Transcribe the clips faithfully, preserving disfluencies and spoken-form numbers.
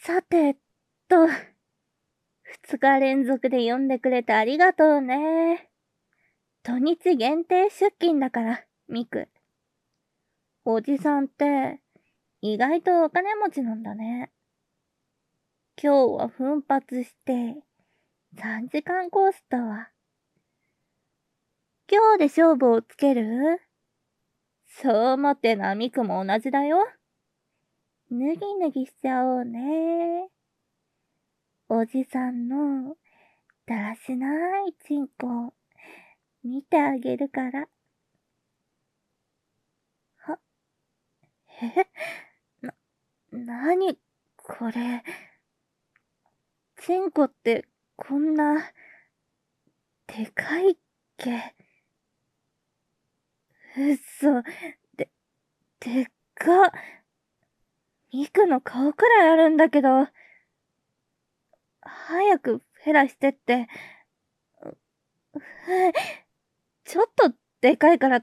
さてと、二日連続で読んでくれてありがとうね。土日限定出勤だから、ミク。おじさんって、意外とお金持ちなんだね。今日は奮発して、さんじかんコースだわ。今日で勝負をつける？そう思ってな、ミクも同じだよ。脱ぎ脱ぎしちゃおうね。おじさんの、だらしないチンコ、見てあげるから。は、え？な、なに、これ。チンコってこんな、でかいっけ？うっそ、で、でっか。ミクの顔くらいあるんだけど。早くフェラしてって。ちょっとでかいからって。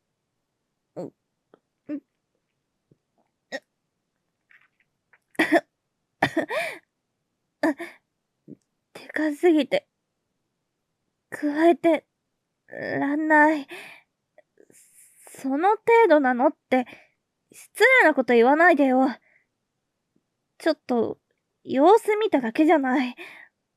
でかすぎて、加えて、らんない。その程度なのって、失礼なこと言わないでよ。ちょっと、様子見ただけじゃない。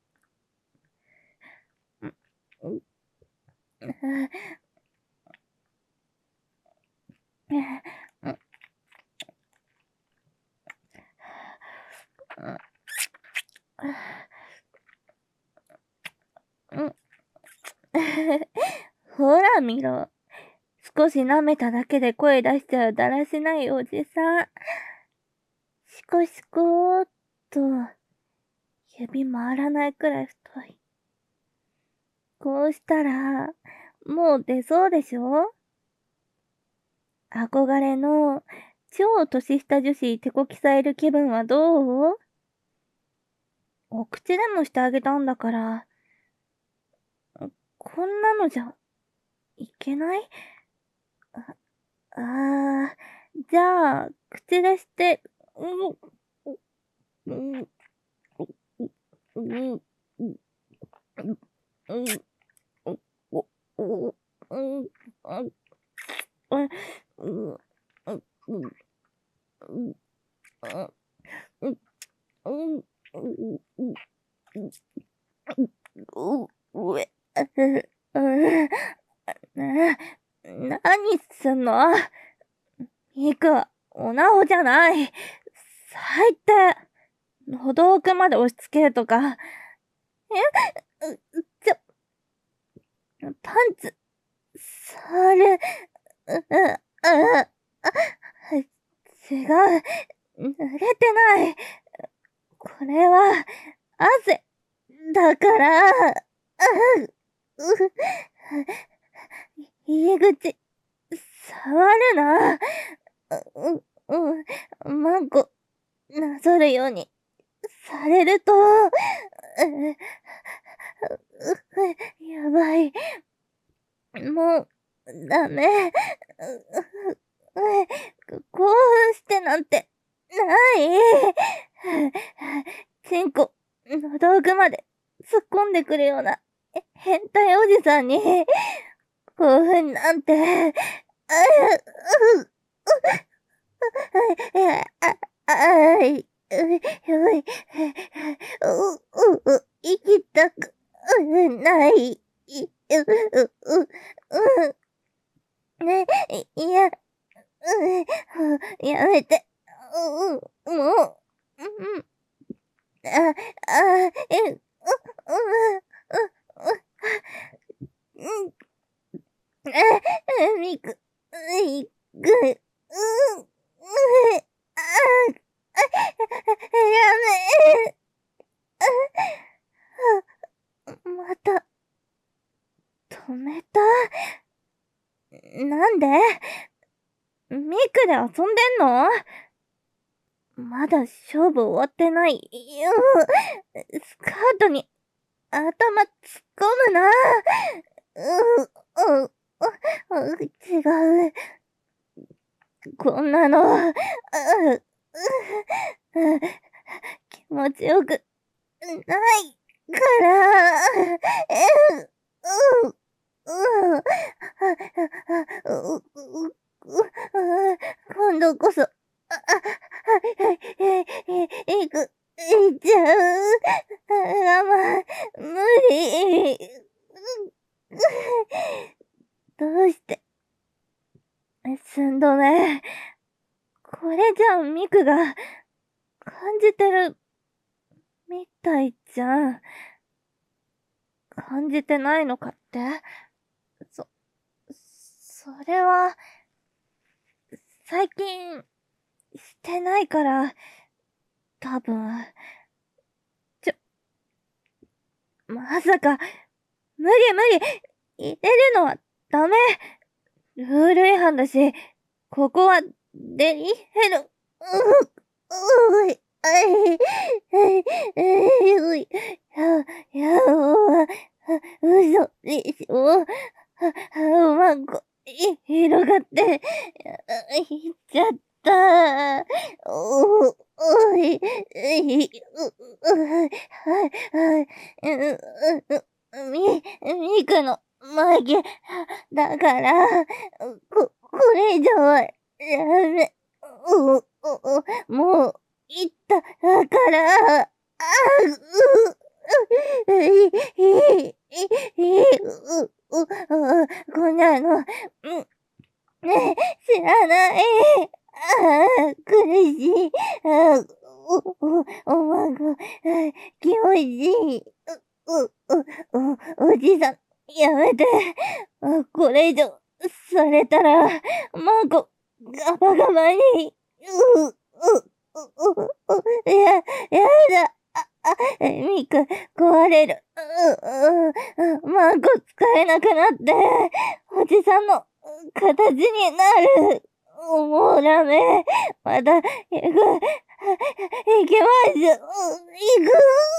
ほら見ろ。少し舐めただけで声出しちゃうだらしないおじさん。シコシコーっと、指回らないくらい太い。こうしたら、もう出そうでしょ？憧れの、超年下女子手こきさえる気分はどう？お口でもしてあげたんだから、こんなのじゃ、いけない？あ、あー、じゃあ、口でして、うん、うん、うん、うん、うん、うん、うん、うん、うえ、な、何すんの？ミク、おなほじゃない。最低。喉奥まで押し付けるとか。え？ちょ、パンツ、それ、う、う、う、違う。濡れてない。これは、汗、だから、う、う、入り口、触るな。う、うん、マンコ、なぞるように、されると、やばい。もう、ダメ。興奮してなんて、ない。チンコ、喉奥まで突っ込んでくるような、変態おじさんに、興奮なんて、あ、う、う、あ、あい、う、う、う、う、息たくない。う、う、う、う、ね、いや、う、やめて、う、う、もう、うん、あ、あ、え、う、う、う、う、うん、みく、いく、うん、うん、あ、やめ、また、止めた？なんで？ミクで遊んでんの？まだ勝負終わってない。スカートに頭突っ込むな。う、う、う、違う。こんなの、う、う、 持ちよくないから、う、う、う、う、う、今度こそ、あ、あ、はい、え、え、いく、いっちゃう。あ、ま、無理。どうして、寸止め。これじゃミクが感じてるみたいじゃん。感じてないのかって？そ、それは、最近、してないから、多分。ちょ、まさか、無理無理、入れるのはダメ。ルール違反だし、ここは、デリヘル、う、うい、あい、えい、えい、や、や、う、嘘でしょ。は、まご、い、広がって、いっちゃった。お、おい、い、う、う、はい、はい、う、う、み、みくの、負け、だから、こ、これ以上は、やめ、う、う、う、もう、言っただから、あ、う、う、い、い、い、い、う、う、う、こんなの、うん、ね、知らない。ああ、苦しい。ああ、お、お、おまご、気持ちいい。う、う、う、お、おじさん、やめて。あ、これ以上、されたら、まご、ガバガバに、う、う、う、う、う、や、やだ。あ、あ、ミク、壊れる。う、う、う、マンゴ使えなくなって、おじさんの形になる。もうダメ。また、行く、行きます。行く。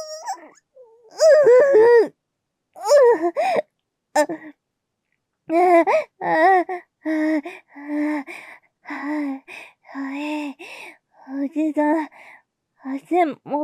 う、う、う、あ、あ、あ、あ、あ、はい。おじさん、足持って、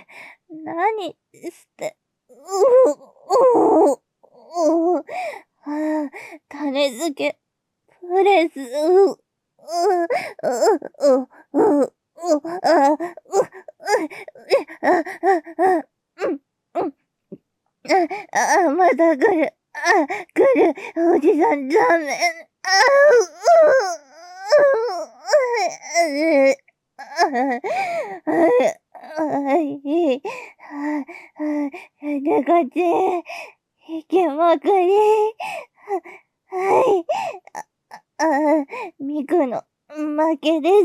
何して、うう、うう、あ、種付け、プレス、う、う、う、う、う、う、う、あ、う、う、あ、あ、あ、うん、うん、あ、あ、また来る、あ、来る、おじさんダメ、あ、う、う、う、はい、はい、でかち、いけまくり、はい、あ、ミクの負けです。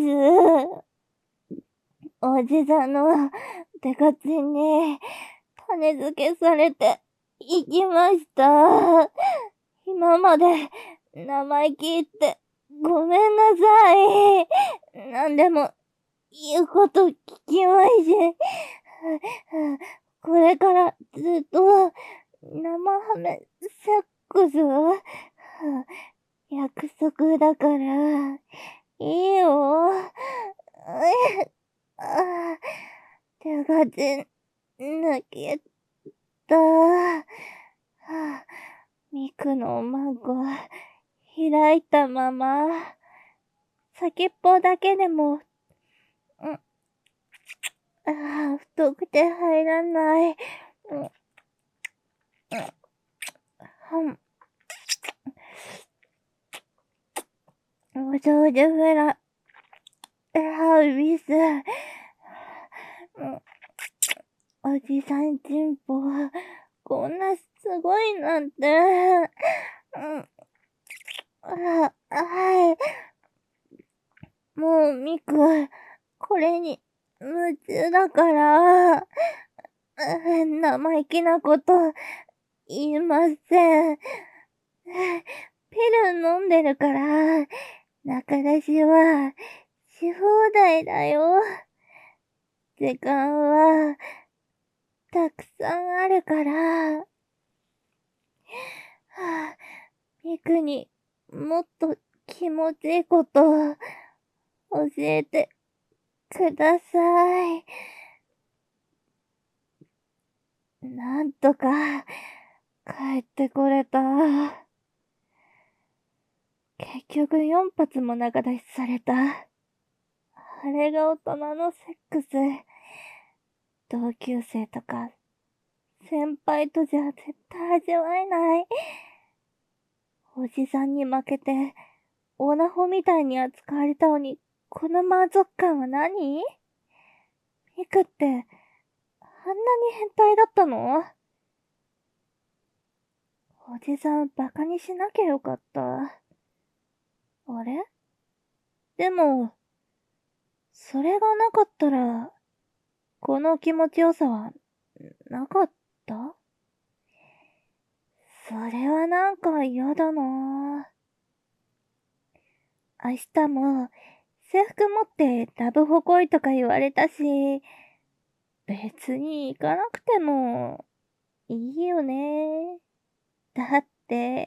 おじさんのデカチンに種付けされていきました。今まで生意気言ってごめんなさい。なんでも言うこと聞きまし。これからずっと生ハメセックス約束だから、いいよ。ああ、手が全、抜けた。はあ、ミクの孫、開いたまま、先っぽだけでも、うん、ああ、太くて入らない。うん、うん、お上手フラ、ハウビス。うん、おじさんチンポ、こんなすごいなんて。うん、あ、はい。もう、ミク、これに夢中だから、生意気なこと言いません。ピル飲んでるから、仲出しはし放題だよ。時間はたくさんあるから。はあ、ミクにもっと気持ちいいこと教えてください。 なんとか、帰ってこれた。結局よん発も長出しされた。あれが大人のセックス。同級生とか、先輩とじゃ絶対味わえない。おじさんに負けて、オナホみたいに扱われたのに、この満足感は何？ミクって、あんなに変態だったの？おじさんバカにしなきゃよかった。あれ？でも、それがなかったら、この気持ちよさは、なかった？それはなんか嫌だなぁ。明日も、制服持ってラブホ来いとか言われたし、別に行かなくても、いいよね。だって、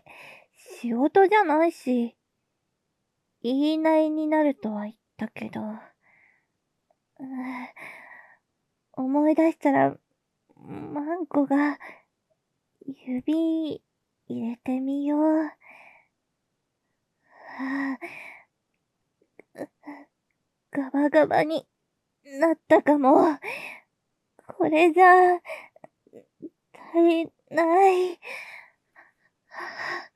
仕事じゃないし、言いなりになるとは言ったけど、うー思い出したら、マンコが、指、入れてみよう。はぁ、ガバガバになったかも。これじゃ、足りない。